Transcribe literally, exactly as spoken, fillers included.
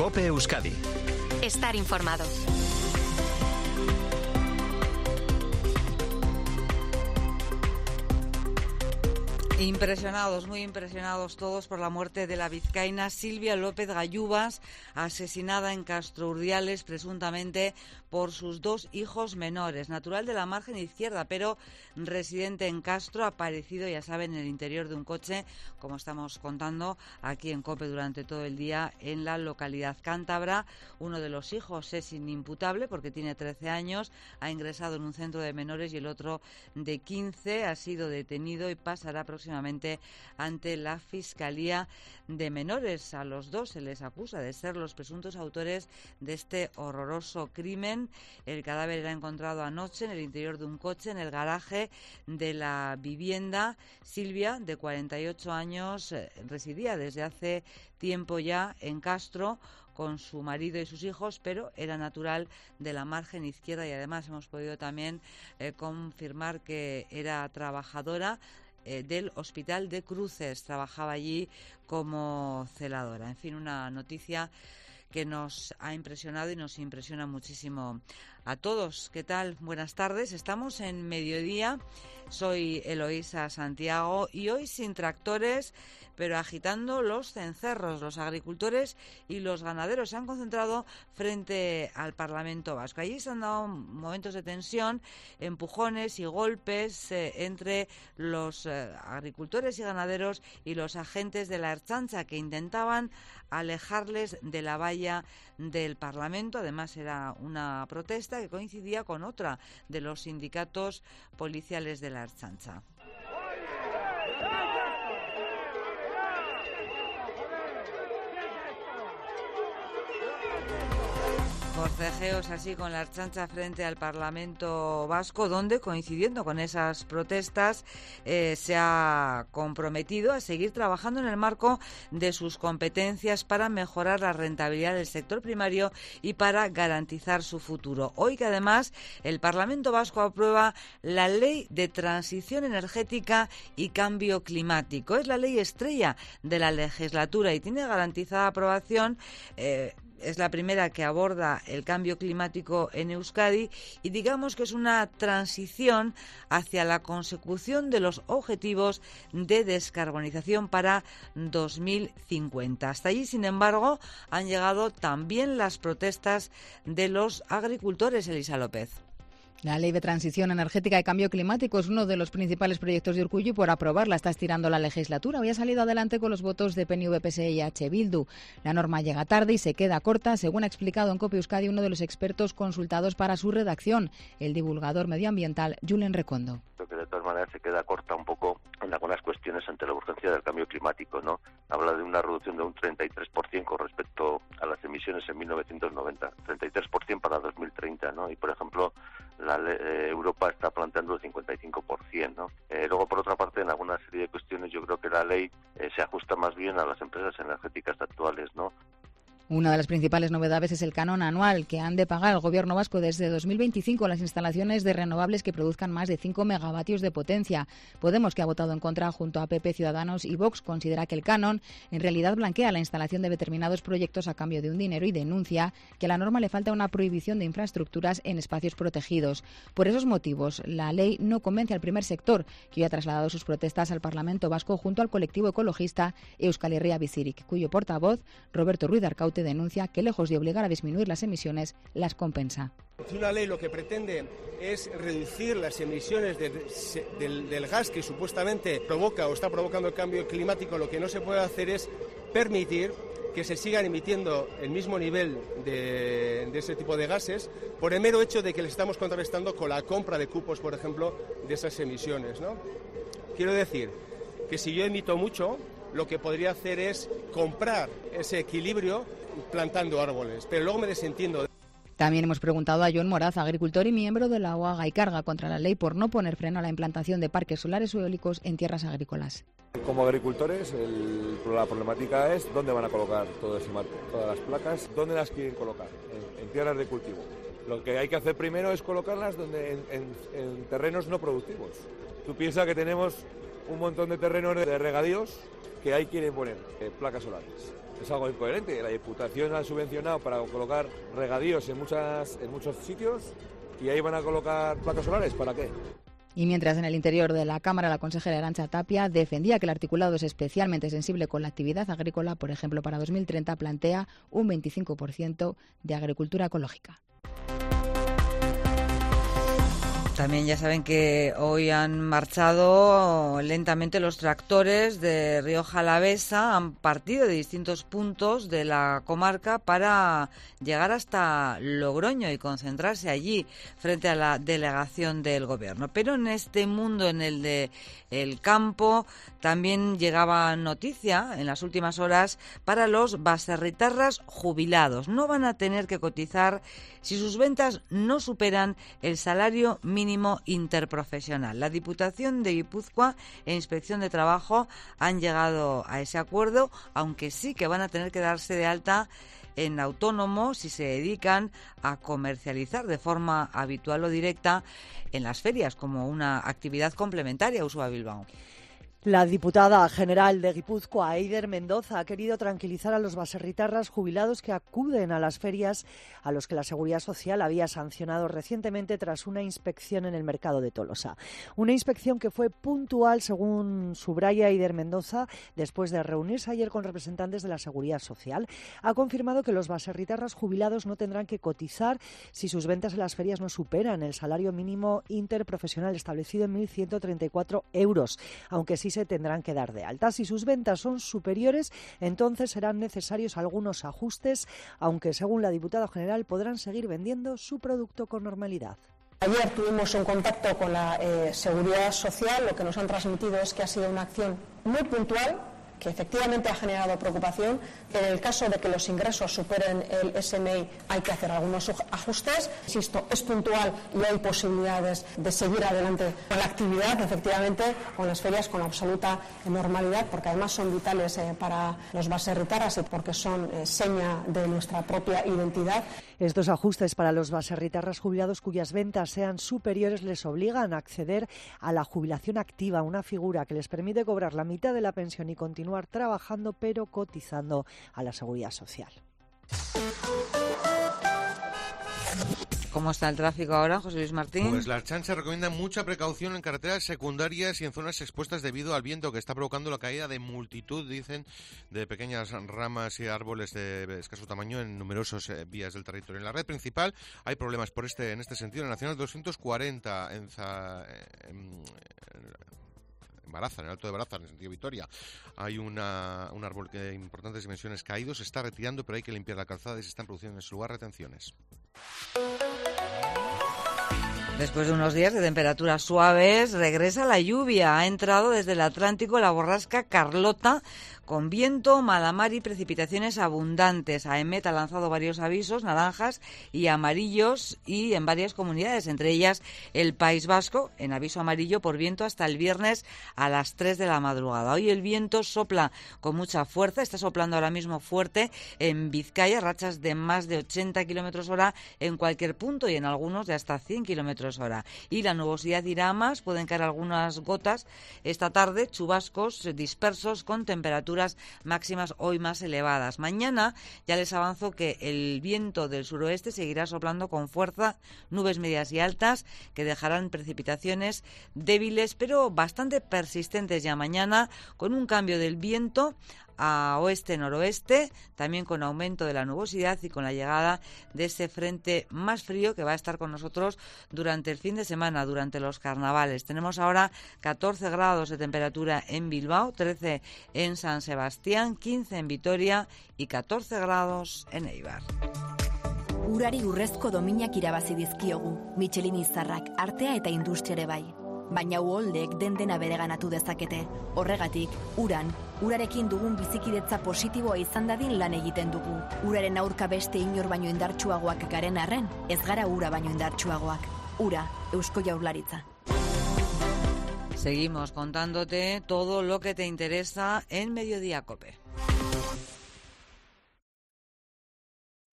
COPE Euskadi. Estar informado. Impresionados, muy impresionados todos por la muerte de la vizcaína Silvia López Galluvas, asesinada en Castro Urdiales, presuntamente por sus dos hijos menores. Natural de la margen izquierda, pero residente en Castro, aparecido, ya saben, en el interior de un coche, como estamos contando aquí en COPE durante todo el día, en la localidad cántabra. Uno de los hijos es inimputable porque tiene trece años, ha ingresado en un centro de menores, y el otro, de quince, ha sido detenido y pasará próximamente ante la Fiscalía de Menores. A los dos se les acusa de ser los presuntos autores de este horroroso crimen. El cadáver era encontrado anoche en el interior de un coche, en el garaje de la vivienda. Silvia, de cuarenta y ocho años, eh, residía desde hace tiempo ya en Castro con su marido y sus hijos, pero era natural de la margen izquierda, y además hemos podido también eh, confirmar que era trabajadora Eh, del Hospital de Cruces, trabajaba allí como celadora. En fin, una noticia que nos ha impresionado y nos impresiona muchísimo a todos. ¿Qué tal? Buenas tardes. Estamos en mediodía. Soy Eloísa Santiago y hoy sin tractores, pero agitando los cencerros. Los agricultores y los ganaderos se han concentrado frente al Parlamento Vasco. Allí se han dado momentos de tensión, empujones y golpes eh, entre los eh, agricultores y ganaderos y los agentes de la Ertzaintza, que intentaban alejarles de la valla del Parlamento. Además, era una protesta que coincidía con otra de los sindicatos policiales de la Ertzaintza. Forcejeos así con la Ertzaintza frente al Parlamento Vasco, donde, coincidiendo con esas protestas, eh, se ha comprometido a seguir trabajando en el marco de sus competencias para mejorar la rentabilidad del sector primario y para garantizar su futuro. Hoy que además el Parlamento Vasco aprueba la Ley de Transición Energética y Cambio Climático. Es la ley estrella de la legislatura y tiene garantizada aprobación. Eh, Es la primera que aborda el cambio climático en Euskadi y digamos que es una transición hacia la consecución de los objetivos de descarbonización para dos mil cincuenta. Hasta allí, sin embargo, han llegado también las protestas de los agricultores. Elisa López. La Ley de Transición Energética y Cambio Climático es uno de los principales proyectos de Urkullu y por aprobarla está estirando la legislatura. Hoy ha salido adelante con los votos de P N V, P S E y H. Bildu. La norma llega tarde y se queda corta, según ha explicado en COPE Euskadi uno de los expertos consultados para su redacción, el divulgador medioambiental Julen Recondo. Creo que de todas maneras se queda corta un poco en algunas cuestiones ante la urgencia del cambio climático, ¿no? Habla de una reducción de un treinta y tres por ciento con respecto a las emisiones en mil novecientos noventa, treinta y tres por ciento para dos mil treinta, ¿no? Y por ejemplo, la eh, Europa está planteando el cincuenta y cinco por ciento, ¿no? Eh, luego, por otra parte, en alguna serie de cuestiones yo creo que la ley eh, se ajusta más bien a las empresas energéticas actuales, ¿no? Una de las principales novedades es el canon anual que han de pagar el Gobierno vasco desde dos mil veinticinco las instalaciones de renovables que produzcan más de cinco megavatios de potencia. Podemos, que ha votado en contra junto a P P, Ciudadanos y Vox, considera que el canon en realidad blanquea la instalación de determinados proyectos a cambio de un dinero y denuncia que a la norma le falta una prohibición de infraestructuras en espacios protegidos. Por esos motivos, la ley no convence al primer sector, que hoy ha trasladado sus protestas al Parlamento Vasco junto al colectivo ecologista Euskal Herria Bizirik, cuyo portavoz, Roberto Ruiz de Arcaute, denuncia que, lejos de obligar a disminuir las emisiones, las compensa. Una ley lo que pretende es reducir las emisiones de, de, del, del gas que supuestamente provoca o está provocando el cambio climático. Lo que no se puede hacer es permitir que se sigan emitiendo el mismo nivel de, de ese tipo de gases por el mero hecho de que les estamos contrarrestando con la compra de cupos, por ejemplo, de esas emisiones, ¿no? Quiero decir que si yo emito mucho, lo que podría hacer es comprar ese equilibrio plantando árboles, pero luego me desentiendo. También hemos preguntado a Jon Moraz, agricultor y miembro de la OAGA y Carga contra la ley por no poner freno a la implantación de parques solares o eólicos en tierras agrícolas. Como agricultores, el, la problemática es dónde van a colocar todo ese, todas las placas, dónde las quieren colocar, en, en tierras de cultivo. Lo que hay que hacer primero es colocarlas donde, en, en, en terrenos no productivos. Tú piensas que tenemos un montón de terrenos de regadíos que ahí quieren poner eh, placas solares. Es algo incoherente. La Diputación ha subvencionado para colocar regadíos en, muchas, en muchos sitios y ahí van a colocar placas solares. ¿Para qué? Y mientras en el interior de la Cámara la consejera Arantxa Tapia defendía que el articulado es especialmente sensible con la actividad agrícola, por ejemplo, para dos mil treinta plantea un veinticinco por ciento de agricultura ecológica. También ya saben que hoy han marchado lentamente los tractores de Rioja Alavesa, han partido de distintos puntos de la comarca para llegar hasta Logroño y concentrarse allí frente a la delegación del Gobierno. Pero en este mundo, en el de el campo, también llegaba noticia en las últimas horas para los baserritarras jubilados. No van a tener que cotizar si sus ventas no superan el salario mínimo interprofesional. La Diputación de Guipúzcoa e Inspección de Trabajo han llegado a ese acuerdo, aunque sí que van a tener que darse de alta en autónomo si se dedican a comercializar de forma habitual o directa en las ferias como una actividad complementaria. Ursula Bilbao. La diputada general de Guipúzcoa, Eider Mendoza, ha querido tranquilizar a los baserritarras jubilados que acuden a las ferias a los que la Seguridad Social había sancionado recientemente tras una inspección en el mercado de Tolosa. Una inspección que fue puntual, según subraya Eider Mendoza, después de reunirse ayer con representantes de la Seguridad Social. Ha confirmado que los baserritarras jubilados no tendrán que cotizar si sus ventas en las ferias no superan el salario mínimo interprofesional establecido en mil ciento treinta y cuatro euros, aunque sí se tendrán que dar de alta. Si sus ventas son superiores, entonces serán necesarios algunos ajustes, aunque según la diputada general podrán seguir vendiendo su producto con normalidad. Ayer tuvimos un contacto con la eh, Seguridad Social. Lo que nos han transmitido es que ha sido una acción muy puntual, que efectivamente ha generado preocupación. En el caso de que los ingresos superen el S M I hay que hacer algunos ajustes. Insisto, es puntual y hay posibilidades de seguir adelante con la actividad, efectivamente, con las ferias con absoluta normalidad, porque además son vitales eh, para los baserritarras y porque son eh, seña de nuestra propia identidad. Estos ajustes para los baserritarras jubilados cuyas ventas sean superiores les obligan a acceder a la jubilación activa, una figura que les permite cobrar la mitad de la pensión y continuar trabajando pero cotizando a la Seguridad Social. ¿Cómo está el tráfico ahora, José Luis Martín? Pues la Ertzaintza recomienda mucha precaución en carreteras secundarias y en zonas expuestas debido al viento que está provocando la caída de multitud, dicen, de pequeñas ramas y árboles de escaso tamaño en numerosos eh, vías del territorio. En la red principal hay problemas por este en este sentido. En la Nacional doscientos cuarenta, en, Za, en, en Baraza, en el Alto de Baraza, en el sentido Vitoria, hay una, un árbol de importantes dimensiones caído, se está retirando, pero hay que limpiar la calzada y se están produciendo en ese lugar retenciones. Después de unos días de temperaturas suaves, regresa la lluvia. Ha entrado desde el Atlántico la borrasca Carlota, con viento, mala mar y precipitaciones abundantes. AEMET ha lanzado varios avisos naranjas y amarillos y en varias comunidades, entre ellas el País Vasco, en aviso amarillo por viento hasta el viernes a las tres de la madrugada. Hoy el viento sopla con mucha fuerza, está soplando ahora mismo fuerte en Vizcaya, rachas de más de ochenta kilómetros hora en cualquier punto y en algunos de hasta cien kilómetros hora. Y la nubosidad irá a más, pueden caer algunas gotas esta tarde, chubascos dispersos con temperaturas máximas hoy más elevadas. Mañana ya les avanzo que el viento del suroeste seguirá soplando con fuerza, nubes medias y altas que dejarán precipitaciones débiles pero bastante persistentes ya mañana, con un cambio del viento a oeste-noroeste, también con aumento de la nubosidad y con la llegada de ese frente más frío que va a estar con nosotros durante el fin de semana, durante los carnavales. Tenemos ahora catorce grados de temperatura en Bilbao, trece en San Sebastián, quince en Vitoria y catorce grados en Eibar. Urari urrezko dominak irabazi dizkiogu, Michelin izarrak, artea eta industriare bai. Baina uholdek den dena bereganatu dezakete. Horregatik, uran, urarekin dugun bizikidetza positiboa izan dadin lan egiten dugu. Uraren aurka beste inor baino indartsuagoak garen arren, ez gara ura baino indartsuagoak. Ura, Eusko Jaurlaritza. Seguimos contándote todo lo que te interesa en Mediodía COPE.